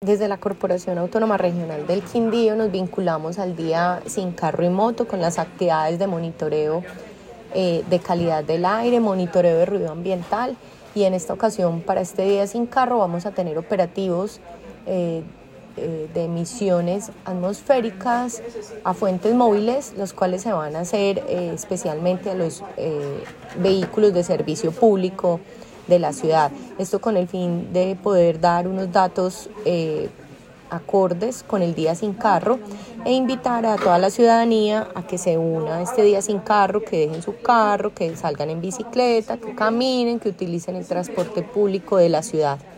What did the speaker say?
Desde la Corporación Autónoma Regional del Quindío nos vinculamos al Día Sin Carro y Moto con las actividades de monitoreo de calidad del aire, monitoreo de ruido ambiental, y en esta ocasión para este Día Sin Carro vamos a tener operativos de emisiones atmosféricas a fuentes móviles, los cuales se van a hacer especialmente a los vehículos de servicio público de la ciudad. Esto con el fin de poder dar unos datos acordes con el Día Sin Carro e invitar a toda la ciudadanía a que se una a este Día Sin Carro, que dejen su carro, que salgan en bicicleta, que caminen, que utilicen el transporte público de la ciudad.